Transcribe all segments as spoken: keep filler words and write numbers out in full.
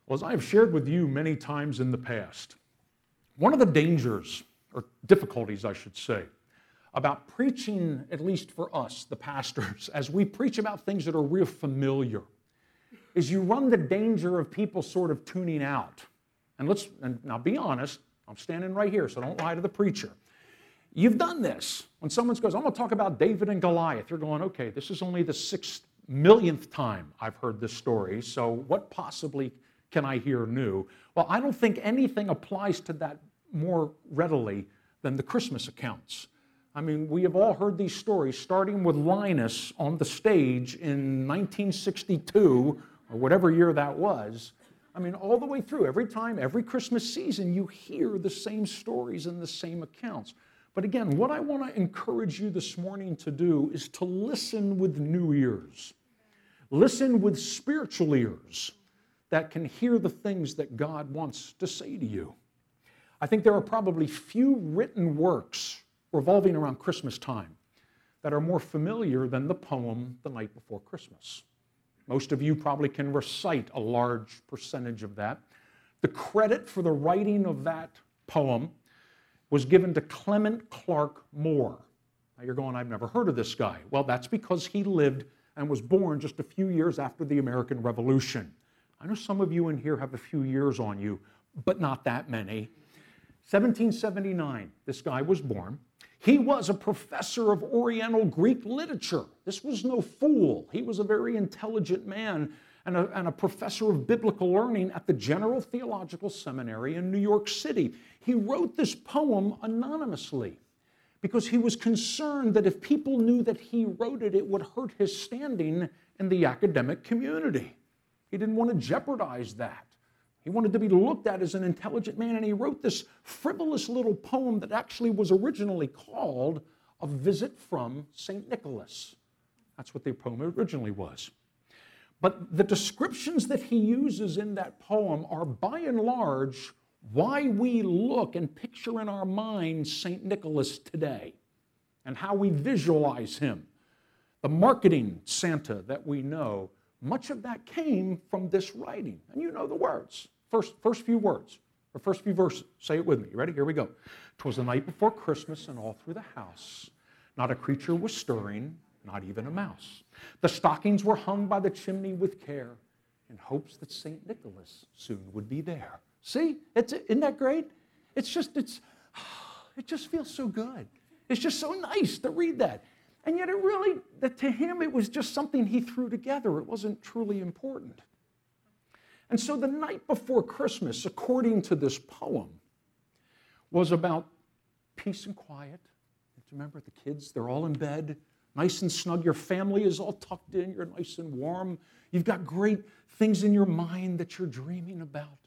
Well, as I have shared with you many times in the past, one of the dangers, or difficulties I should say, about preaching, at least for us, the pastors, as we preach about things that are real familiar, is you run the danger of people sort of tuning out. And let's, and now be honest, I'm standing right here, so don't lie to the preacher. You've done this. When someone goes, I'm going to talk about David and Goliath, you're going, okay, this is only the six millionth time I've heard this story, so what possibly can I hear new? Well, I don't think anything applies to that more readily than the Christmas accounts. I mean, we have all heard these stories, starting with Linus on the stage in nineteen sixty-two, or whatever year that was. I mean, all the way through, every time, every Christmas season, you hear the same stories and the same accounts. But again, what I want to encourage you this morning to do is to listen with new ears. Listen with spiritual ears that can hear the things that God wants to say to you. I think there are probably few written works revolving around Christmas time that are more familiar than the poem The Night Before Christmas. Most of you probably can recite a large percentage of that. The credit for the writing of that poem was given to Clement Clarke Moore. Now you're going, I've never heard of this guy. Well, that's because he lived and was born just a few years after the American Revolution. I know some of you in here have a few years on you, but not that many. seventeen seventy-nine, this guy was born. He was a professor of Oriental Greek literature. This was no fool. He was a very intelligent man and a, and a professor of biblical learning at the General Theological Seminary in New York City. He wrote this poem anonymously because he was concerned that if people knew that he wrote it, it would hurt his standing in the academic community. He didn't want to jeopardize that. He wanted to be looked at as an intelligent man, and he wrote this frivolous little poem that actually was originally called A Visit from Saint Nicholas. That's what the poem originally was. But the descriptions that he uses in that poem are, by and large, why we look and picture in our minds Saint Nicholas today and how we visualize him. The marketing Santa that we know, much of that came from this writing. And you know the words. First, first few words, or first few verses. Say it with me. You ready? Here we go. 'Twas the night before Christmas, and all through the house not a creature was stirring, not even a mouse. The stockings were hung by the chimney with care, in hopes that Saint Nicholas soon would be there. See? It's, isn't that great? It's just, it's, it just feels so good. It's just so nice to read that. And yet it really, that to him, it was just something he threw together. It wasn't truly important. And so the night before Christmas, according to this poem, was about peace and quiet. Remember the kids, they're all in bed, nice and snug. Your family is all tucked in. You're nice and warm. You've got great things in your mind that you're dreaming about.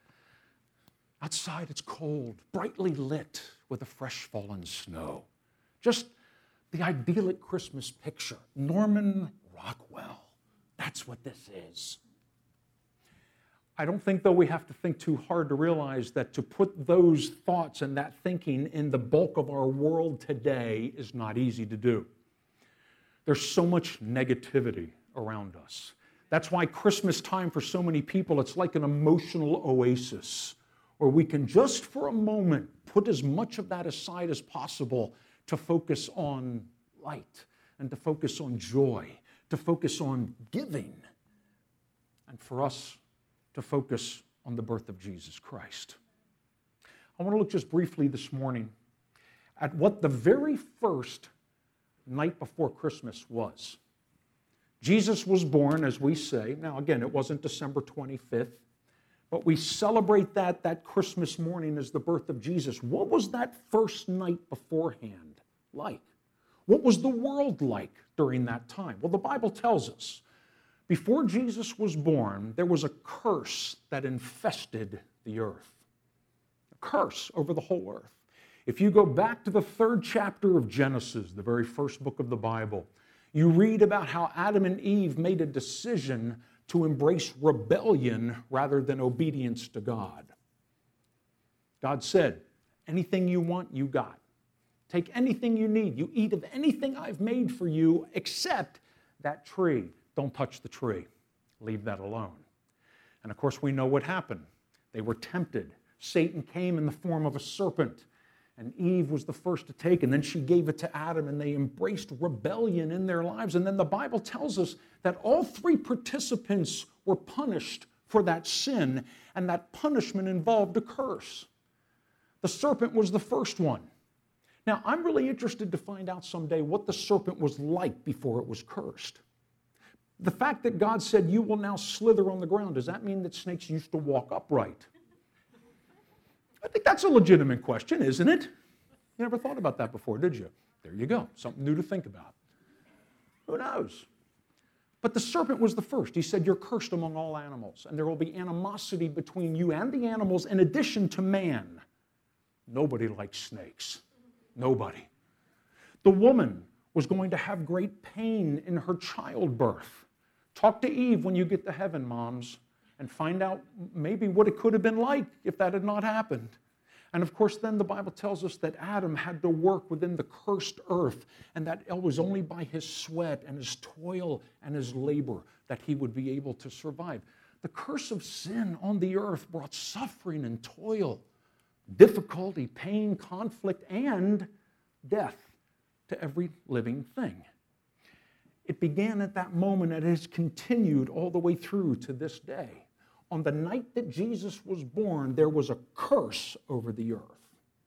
Outside, it's cold, brightly lit with a fresh fallen snow. Just the idyllic Christmas picture. Norman Rockwell. That's what this is. I don't think, though, we have to think too hard to realize that to put those thoughts and that thinking in the bulk of our world today is not easy to do. There's so much negativity around us. That's why Christmas time for so many people, it's like an emotional oasis where we can just for a moment put as much of that aside as possible to focus on light and to focus on joy, to focus on giving, and for us to focus on the birth of Jesus Christ. I want to look just briefly this morning at what the very first night before Christmas was. Jesus was born, as we say. Now, again, it wasn't December twenty-fifth, but we celebrate that that Christmas morning as the birth of Jesus. What was that first night beforehand like? What was the world like during that time? Well, the Bible tells us before Jesus was born, there was a curse that infested the earth. A curse over the whole earth. If you go back to the third chapter of Genesis, the very first book of the Bible, you read about how Adam and Eve made a decision to embrace rebellion rather than obedience to God. God said, anything you want, you got. Take anything you need. You eat of anything I've made for you except that tree. Don't touch the tree. Leave that alone. And of course, we know what happened. They were tempted. Satan came in the form of a serpent, and Eve was the first to take, and then she gave it to Adam, and they embraced rebellion in their lives. And then the Bible tells us that all three participants were punished for that sin, and that punishment involved a curse. The serpent was the first one. Now, I'm really interested to find out someday what the serpent was like before it was cursed. The fact that God said, you will now slither on the ground, does that mean that snakes used to walk upright? I think that's a legitimate question, isn't it? You never thought about that before, did you? There you go, something new to think about. Who knows? But the serpent was the first. He said, you're cursed among all animals, and there will be animosity between you and the animals in addition to man. Nobody likes snakes. Nobody. The woman was going to have great pain in her childbirth. Talk to Eve when you get to heaven, moms, and find out maybe what it could have been like if that had not happened. And of course, then the Bible tells us that Adam had to work within the cursed earth, and that it was only by his sweat and his toil and his labor that he would be able to survive. The curse of sin on the earth brought suffering and toil, difficulty, pain, conflict, and death to every living thing. It began at that moment and has continued all the way through to this day. On the night that Jesus was born, there was a curse over the earth.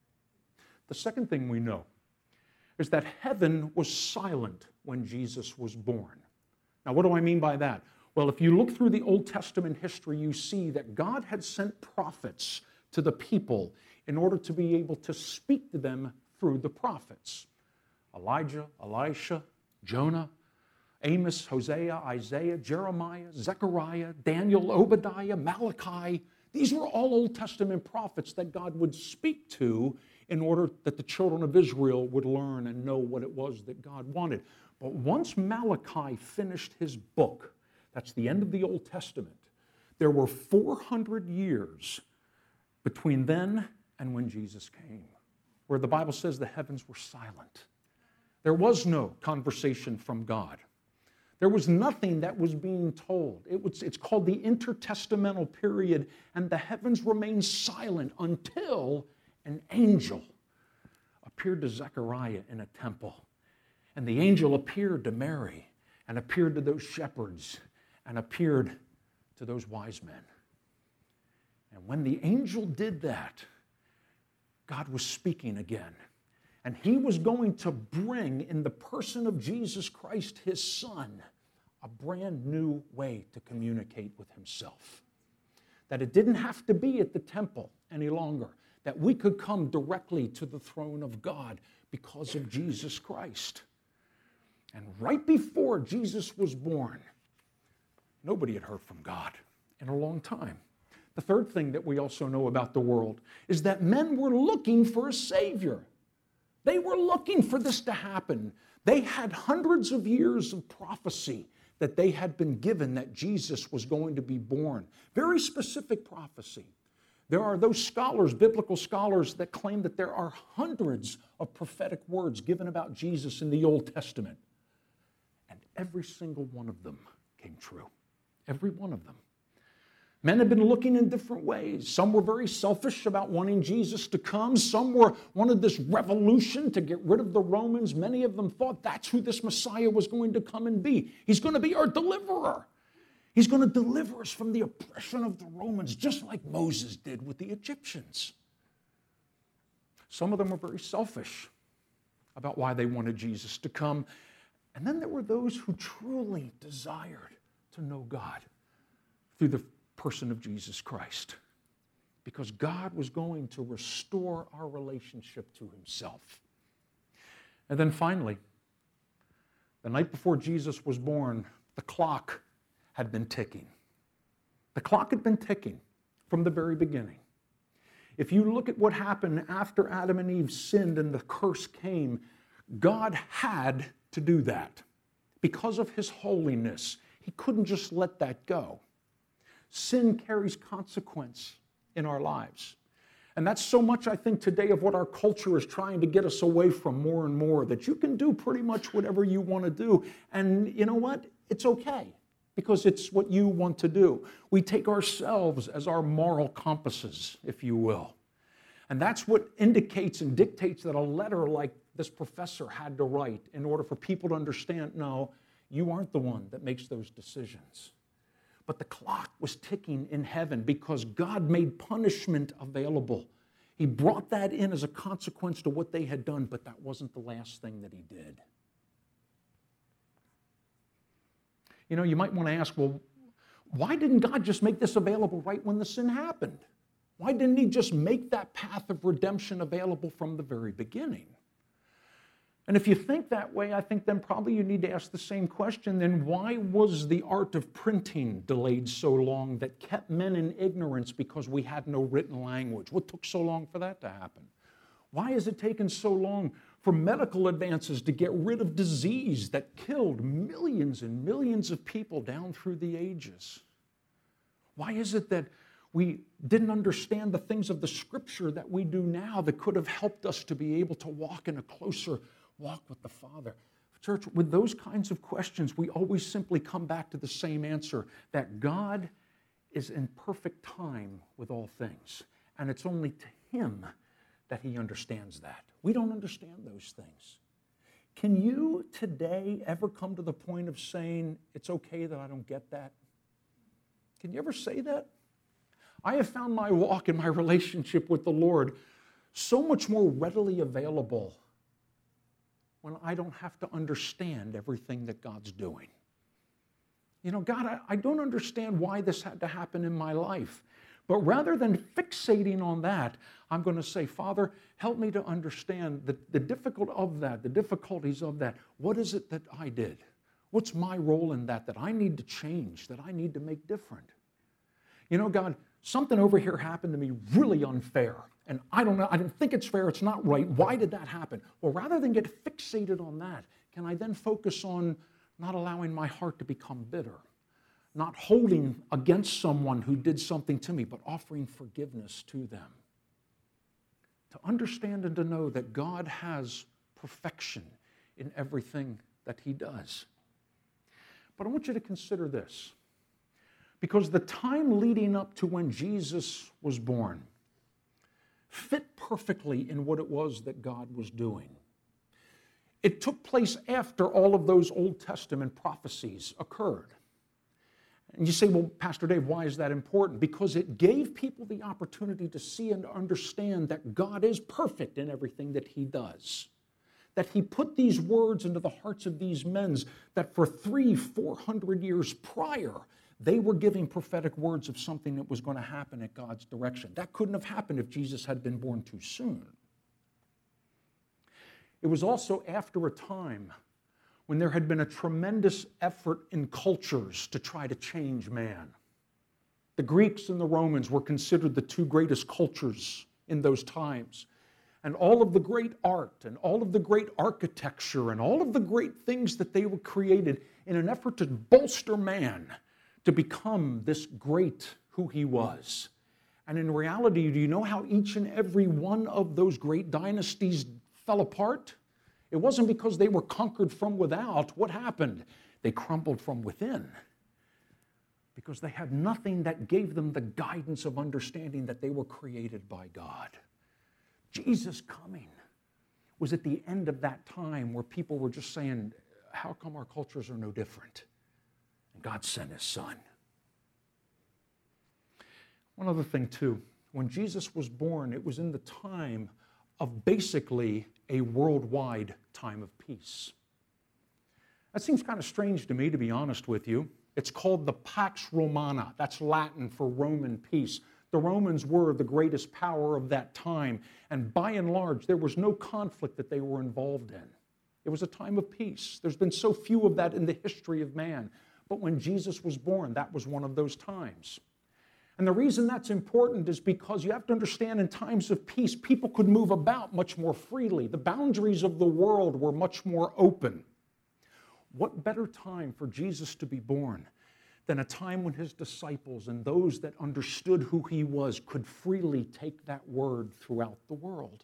The second thing we know is that heaven was silent when Jesus was born. Now, what do I mean by that? Well, if you look through the Old Testament history, you see that God had sent prophets to the people in order to be able to speak to them through the prophets. Elijah, Elisha, Jonah, Amos, Hosea, Isaiah, Jeremiah, Zechariah, Daniel, Obadiah, Malachi. These were all Old Testament prophets that God would speak to in order that the children of Israel would learn and know what it was that God wanted. But once Malachi finished his book, that's the end of the Old Testament, there were four hundred years between then and when Jesus came, where the Bible says the heavens were silent. There was no conversation from God. There was nothing that was being told. It was, it's called the intertestamental period, and the heavens remained silent until an angel appeared to Zechariah in a temple. And the angel appeared to Mary, and appeared to those shepherds, and appeared to those wise men. And when the angel did that, God was speaking again. And he was going to bring, in the person of Jesus Christ, his Son, a brand new way to communicate with himself. That it didn't have to be at the temple any longer. That we could come directly to the throne of God because of Jesus Christ. And right before Jesus was born, nobody had heard from God in a long time. The third thing that we also know about the world is that men were looking for a Savior. They were looking for this to happen. They had hundreds of years of prophecy that they had been given that Jesus was going to be born. Very specific prophecy. There are those scholars, biblical scholars, that claim that there are hundreds of prophetic words given about Jesus in the Old Testament. And every single one of them came true. Every one of them. Men had been looking in different ways. Some were very selfish about wanting Jesus to come. Some were wanted this revolution to get rid of the Romans. Many of them thought that's who this Messiah was going to come and be. He's going to be our deliverer. He's going to deliver us from the oppression of the Romans, just like Moses did with the Egyptians. Some of them were very selfish about why they wanted Jesus to come. And then there were those who truly desired to know God through the person of Jesus Christ, because God was going to restore our relationship to himself. And then finally, the night before Jesus was born, the clock had been ticking. The clock had been ticking from the very beginning. If you look at what happened after Adam and Eve sinned and the curse came, God had to do that. Because of his holiness, he couldn't just let that go. Sin carries consequence in our lives. And that's so much, I think, today of what our culture is trying to get us away from more and more, that you can do pretty much whatever you want to do. And you know what? It's okay. because it's what you want to do. We take ourselves as our moral compasses, if you will. And that's what indicates and dictates that a letter like this professor had to write in order for people to understand, no, you aren't the one that makes those decisions. But the clock was ticking in heaven because God made punishment available. He brought that in as a consequence to what they had done, but that wasn't the last thing that he did. You know, you might want to ask, well, why didn't God just make this available right when the sin happened? Why didn't he just make that path of redemption available from the very beginning? And if you think that way, I think then probably you need to ask the same question, then why was the art of printing delayed so long that kept men in ignorance because we had no written language? What took so long for that to happen? Why has it taken so long for medical advances to get rid of disease that killed millions and millions of people down through the ages? Why is it that we didn't understand the things of the Scripture that we do now that could have helped us to be able to walk in a closer walk with the Father? Church, with those kinds of questions, we always simply come back to the same answer, that God is in perfect time with all things. And it's only to Him that He understands that. We don't understand those things. Can you today ever come to the point of saying, it's okay that I don't get that? Can you ever say that? I have found my walk and my relationship with the Lord so much more readily available when I don't have to understand everything that God's doing. You know, God, I, I don't understand why this had to happen in my life. But rather than fixating on that, I'm going to say, Father, help me to understand the, the difficult of that, the difficulties of that. What is it that I did? What's my role in that that I need to change, that I need to make different? You know, God, something over here happened to me really unfair. And I don't know, I didn't think it's fair, it's not right. Why did that happen? Well, rather than get fixated on that, can I then focus on not allowing my heart to become bitter? Not holding against someone who did something to me, but offering forgiveness to them. To understand and to know that God has perfection in everything that He does. But I want you to consider this. Because the time leading up to when Jesus was born fit perfectly in what it was that God was doing. It took place after all of those Old Testament prophecies occurred. And you say, well, Pastor Dave, why is that important? Because it gave people the opportunity to see and understand that God is perfect in everything that He does. That He put these words into the hearts of these men that for three, four hundred years prior, they were giving prophetic words of something that was going to happen at God's direction. That couldn't have happened if Jesus had been born too soon. It was also after a time when there had been a tremendous effort in cultures to try to change man. The Greeks and the Romans were considered the two greatest cultures in those times. And all of the great art and all of the great architecture and all of the great things that they were created in an effort to bolster man to become this great who he was. And in reality, do you know how each and every one of those great dynasties fell apart? It wasn't because they were conquered from without. What happened? They crumbled from within. Because they had nothing that gave them the guidance of understanding that they were created by God. Jesus coming was at the end of that time where people were just saying, how come our cultures are no different? And God sent His Son. One other thing too, when Jesus was born, it was in the time of basically a worldwide time of peace. That seems kind of strange to me, to be honest with you. It's called the Pax Romana. That's Latin for Roman peace. The Romans were the greatest power of that time, and by and large, there was no conflict that they were involved in. It was a time of peace. There's been so few of that in the history of man. But when Jesus was born, that was one of those times. And the reason that's important is because you have to understand in times of peace, people could move about much more freely. The boundaries of the world were much more open. What better time for Jesus to be born than a time when His disciples and those that understood who He was could freely take that word throughout the world?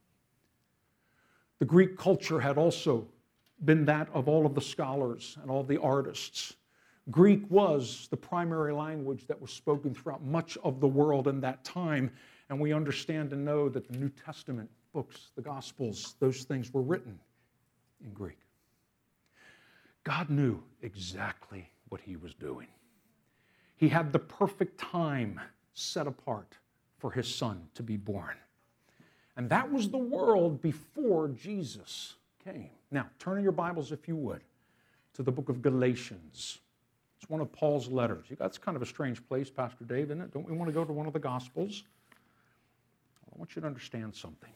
The Greek culture had also been that of all of the scholars and all the artists. Greek was the primary language that was spoken throughout much of the world in that time, and we understand and know that the New Testament books, the Gospels, those things were written in Greek. God knew exactly what he was doing. He had the perfect time set apart for his son to be born. And that was the world before Jesus came. Now, turn in your Bibles, if you would, to the book of Galatians. It's one of Paul's letters. That's kind of a strange place, Pastor Dave, isn't it? Don't we want to go to one of the Gospels? I want you to understand something.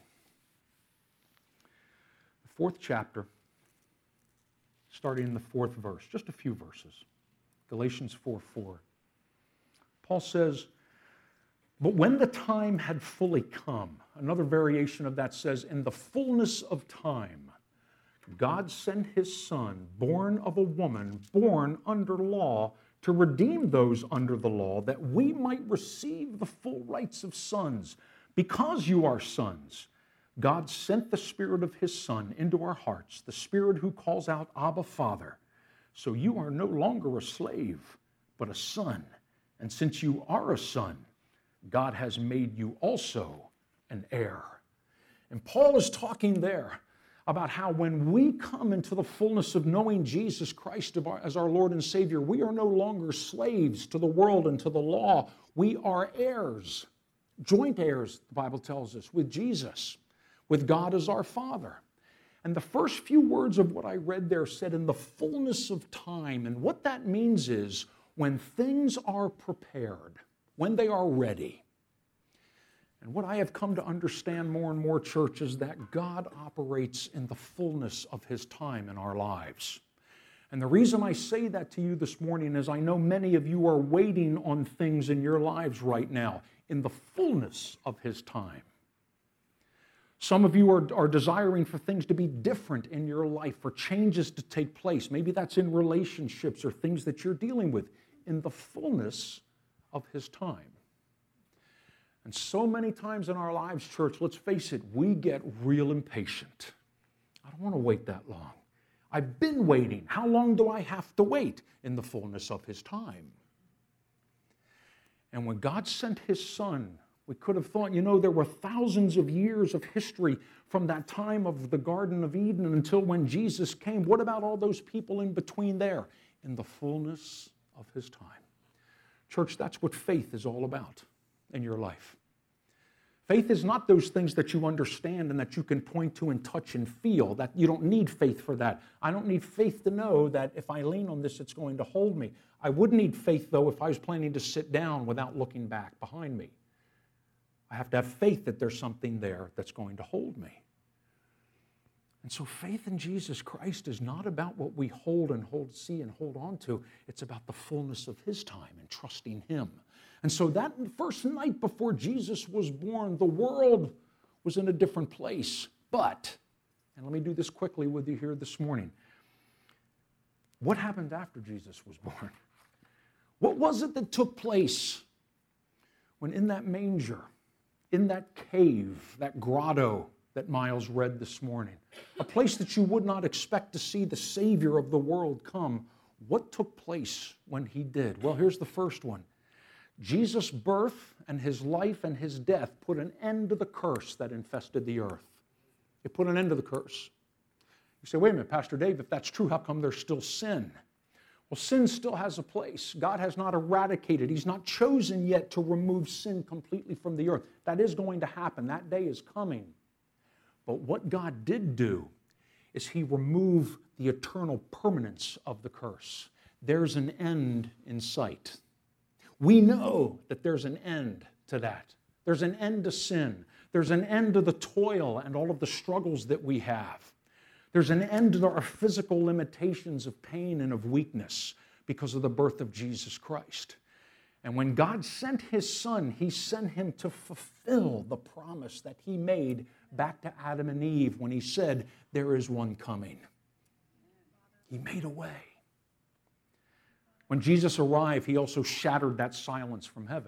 The fourth chapter, starting in the fourth verse, just a few verses. Galatians four four. Paul says, "But when the time had fully come," another variation of that says, "in the fullness of time, God sent his Son, born of a woman, born under law, to redeem those under the law, that we might receive the full rights of sons. Because you are sons, God sent the Spirit of his Son into our hearts, the Spirit who calls out, 'Abba, Father.' So you are no longer a slave, but a son. And since you are a son, God has made you also an heir." And Paul is talking there about how when we come into the fullness of knowing Jesus Christ as our Lord and Savior, we are no longer slaves to the world and to the law. We are heirs, joint heirs, the Bible tells us, with Jesus, with God as our Father. And the first few words of what I read there said, "in the fullness of time." And what that means is when things are prepared, when they are ready. And what I have come to understand more and more, church, is that God operates in the fullness of his time in our lives. And the reason I say that to you this morning is I know many of you are waiting on things in your lives right now in the fullness of his time. Some of you are, are desiring for things to be different in your life, for changes to take place. Maybe that's in relationships or things that you're dealing with in the fullness of his time. And so many times in our lives, church, let's face it, we get real impatient. I don't want to wait that long. I've been waiting. How long do I have to wait? In the fullness of his time. And when God sent his Son, we could have thought, you know, there were thousands of years of history from that time of the Garden of Eden until when Jesus came. What about all those people in between there? In the fullness of his time. Church, that's what faith is all about in your life. Faith is not those things that you understand and that you can point to and touch and feel. That you don't need faith for that. I don't need faith to know that if I lean on this, it's going to hold me. I would need faith, though, if I was planning to sit down without looking back behind me. I have to have faith that there's something there that's going to hold me. And so faith in Jesus Christ is not about what we hold and hold, see and hold on to. It's about the fullness of his time and trusting him. And so that first night before Jesus was born, the world was in a different place. But, and let me do this quickly with you here this morning, what happened after Jesus was born? What was it that took place when in that manger, in that cave, that grotto that Miles read this morning, a place that you would not expect to see the Savior of the world come, what took place when he did? Well, here's the first one. Jesus' birth and his life and his death put an end to the curse that infested the earth. It put an end to the curse. You say, wait a minute, Pastor Dave, if that's true, how come there's still sin? Well, sin still has a place. God has not eradicated. He's not chosen yet to remove sin completely from the earth. That is going to happen. That day is coming. But what God did do is he removed the eternal permanence of the curse. There's an end in sight. We know that there's an end to that. There's an end to sin. There's an end to the toil and all of the struggles that we have. There's an end to our physical limitations of pain and of weakness because of the birth of Jesus Christ. And when God sent his Son, he sent him to fulfill the promise that he made back to Adam and Eve when he said, there is one coming. He made a way. When Jesus arrived, he also shattered that silence from heaven.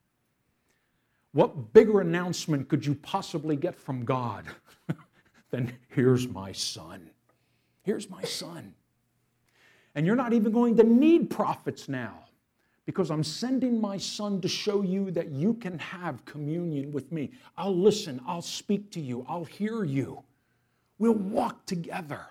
What bigger announcement could you possibly get from God than, here's my Son. Here's my Son. And you're not even going to need prophets now, because I'm sending my Son to show you that you can have communion with me. I'll listen, I'll speak to you, I'll hear you. We'll walk together.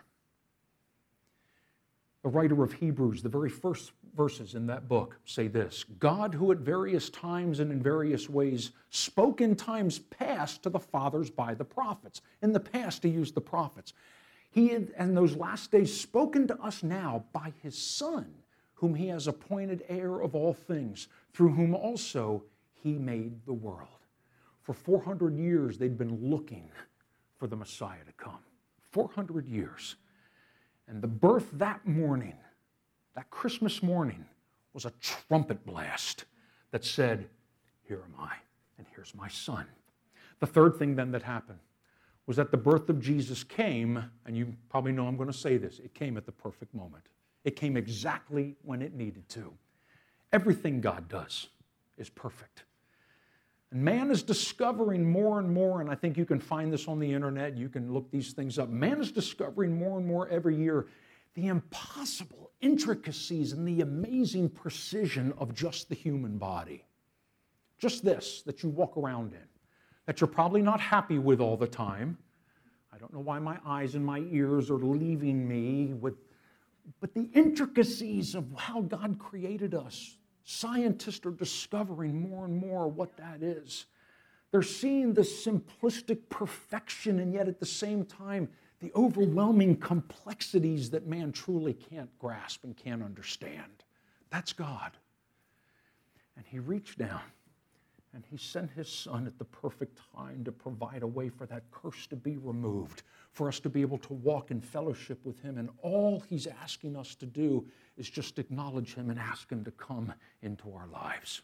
The writer of Hebrews, the very first verses in that book say this: God, who at various times and in various ways spoke in times past to the fathers by the prophets. In the past, he used the prophets. He had, in those last days, spoken to us now by his Son, whom he has appointed heir of all things, through whom also he made the world. For four hundred years, they'd been looking for the Messiah to come. four hundred years. And the birth that morning, that Christmas morning, was a trumpet blast that said, here am I, and here's my Son. The third thing then that happened was that the birth of Jesus came, and you probably know I'm going to say this, it came at the perfect moment. It came exactly when it needed to. Everything God does is perfect. And man is discovering more and more, and I think you can find this on the internet, you can look these things up. Man is discovering more and more every year the impossible intricacies and the amazing precision of just the human body. Just this, that you walk around in, that you're probably not happy with all the time. I don't know why my eyes and my ears are leaving me with, but the intricacies of how God created us. Scientists are discovering more and more what that is. They're seeing the simplistic perfection, and yet at the same time, the overwhelming complexities that man truly can't grasp and can't understand. That's God. And he reached down and he sent his Son at the perfect time to provide a way for that curse to be removed, for us to be able to walk in fellowship with him. And all he's asking us to do is just acknowledge him and ask him to come into our lives.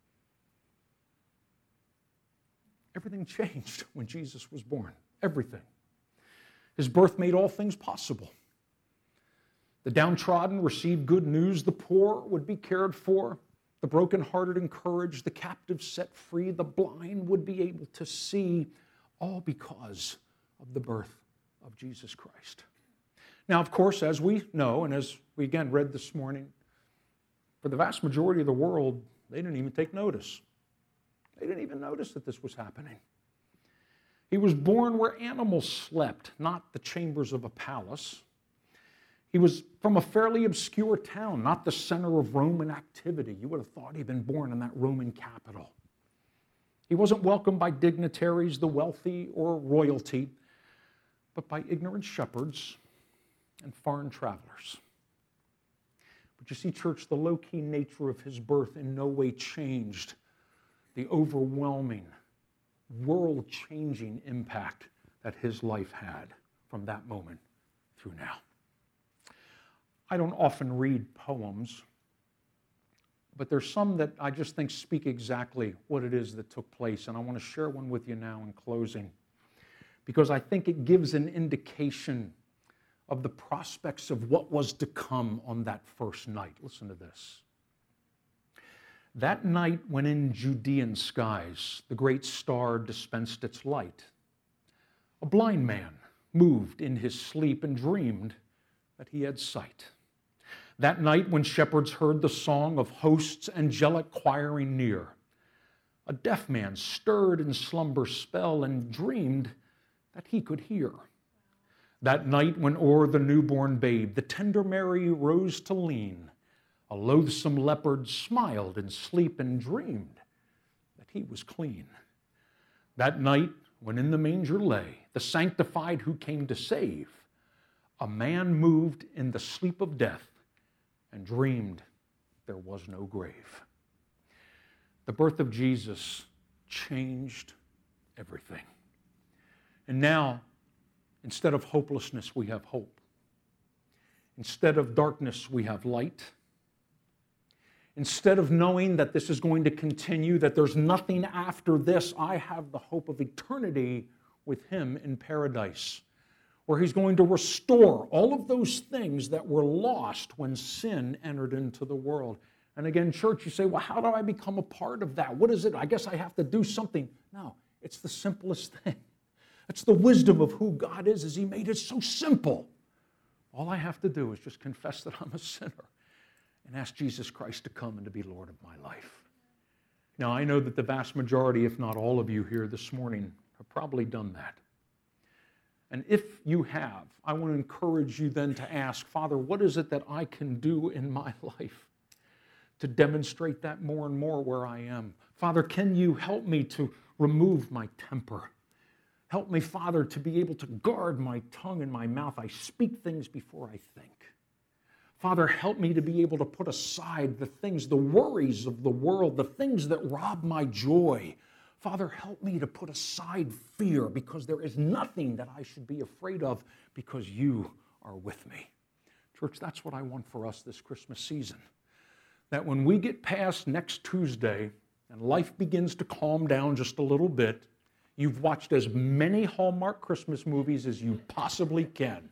Everything changed when Jesus was born. Everything. His birth made all things possible. The downtrodden received good news. The poor would be cared for. The brokenhearted encouraged. The captives set free. The blind would be able to see, all because of the birth of Jesus Christ. Now, of course, as we know, and as we again read this morning, for the vast majority of the world, they didn't even take notice. They didn't even notice that this was happening. He was born where animals slept, not the chambers of a palace. He was from a fairly obscure town, not the center of Roman activity. You would have thought he'd been born in that Roman capital. He wasn't welcomed by dignitaries, the wealthy, or royalty, but by ignorant shepherds and foreign travelers. But you see, church, the low-key nature of his birth in no way changed the overwhelming, world-changing impact that his life had from that moment through now. I don't often read poems, but there's some that I just think speak exactly what it is that took place, and I want to share one with you now in closing, because I think it gives an indication of the prospects of what was to come on that first night. Listen to this. That night when in Judean skies the great star dispensed its light, a blind man moved in his sleep and dreamed that he had sight. That night when shepherds heard the song of hosts angelic choiring near, a deaf man stirred in slumber's spell and dreamed that he could hear. That night when o'er the newborn babe the tender Mary rose to lean, a loathsome leopard smiled in sleep and dreamed that he was clean. That night when in the manger lay the sanctified who came to save, a man moved in the sleep of death and dreamed there was no grave. The birth of Jesus changed everything. And now, instead of hopelessness, we have hope. Instead of darkness, we have light. Instead of knowing that this is going to continue, that there's nothing after this, I have the hope of eternity with him in paradise, where he's going to restore all of those things that were lost when sin entered into the world. And again, church, you say, well, how do I become a part of that? What is it? I guess I have to do something. No, it's the simplest thing. It's the wisdom of who God is, is he made it so simple. All I have to do is just confess that I'm a sinner and ask Jesus Christ to come and to be Lord of my life. Now, I know that the vast majority, if not all of you here this morning, have probably done that. And if you have, I want to encourage you then to ask, Father, what is it that I can do in my life to demonstrate that more and more where I am? Father, can you help me to remove my temper? Help me, Father, to be able to guard my tongue and my mouth. I speak things before I think. Father, help me to be able to put aside the things, the worries of the world, the things that rob my joy. Father, help me to put aside fear, because there is nothing that I should be afraid of, because you are with me. Church, that's what I want for us this Christmas season. That when we get past next Tuesday and life begins to calm down just a little bit, you've watched as many Hallmark Christmas movies as you possibly can.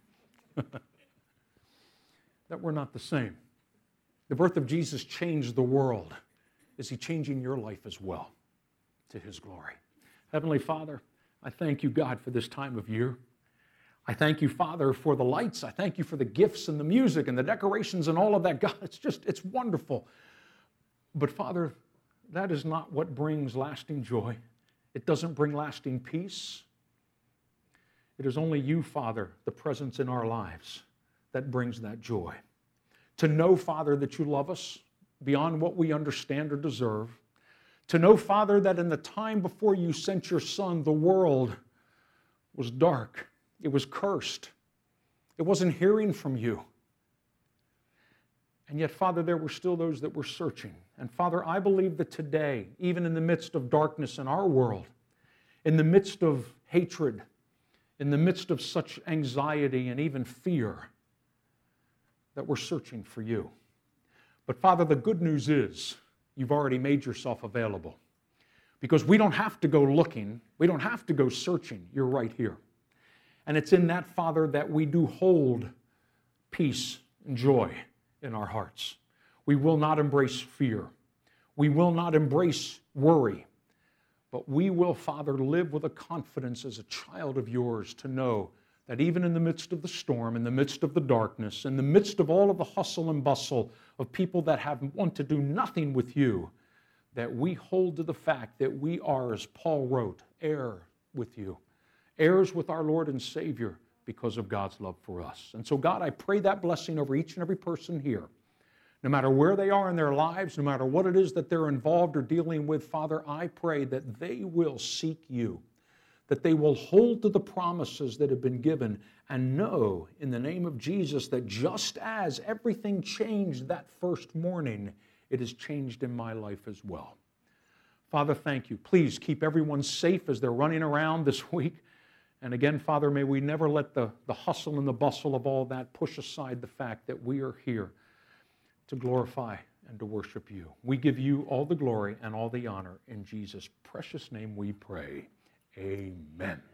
That we're not the same. The birth of Jesus changed the world. Is he changing your life as well? To his glory. Heavenly Father, I thank you, God, for this time of year. I thank you, Father, for the lights. I thank you for the gifts and the music and the decorations and all of that. God, it's just, it's wonderful. But Father, that is not what brings lasting joy. It doesn't bring lasting peace. It is only you, Father, the presence in our lives, that brings that joy. To know, Father, that you love us beyond what we understand or deserve. To know, Father, that in the time before you sent your Son, the world was dark. It was cursed. It wasn't hearing from you. And yet, Father, there were still those that were searching. And Father, I believe that today, even in the midst of darkness in our world, in the midst of hatred, in the midst of such anxiety and even fear, that we're searching for you. But Father, the good news is you've already made yourself available. Because we don't have to go looking. We don't have to go searching. You're right here. And it's in that, Father, that we do hold peace and joy in our hearts. We will not embrace fear. We will not embrace worry. But we will, Father, live with a confidence as a child of yours to know that even in the midst of the storm, in the midst of the darkness, in the midst of all of the hustle and bustle of people that have want to do nothing with you, that we hold to the fact that we are, as Paul wrote, heir with you, heirs with our Lord and Savior because of God's love for us. And so, God, I pray that blessing over each and every person here. No matter where they are in their lives, no matter what it is that they're involved or dealing with, Father, I pray that they will seek you, that they will hold to the promises that have been given and know in the name of Jesus that just as everything changed that first morning, it has changed in my life as well. Father, thank you. Please keep everyone safe as they're running around this week. And again, Father, may we never let the, the hustle and the bustle of all that push aside the fact that we are here to glorify and to worship you. We give you all the glory and all the honor. In Jesus' precious name we pray. Amen.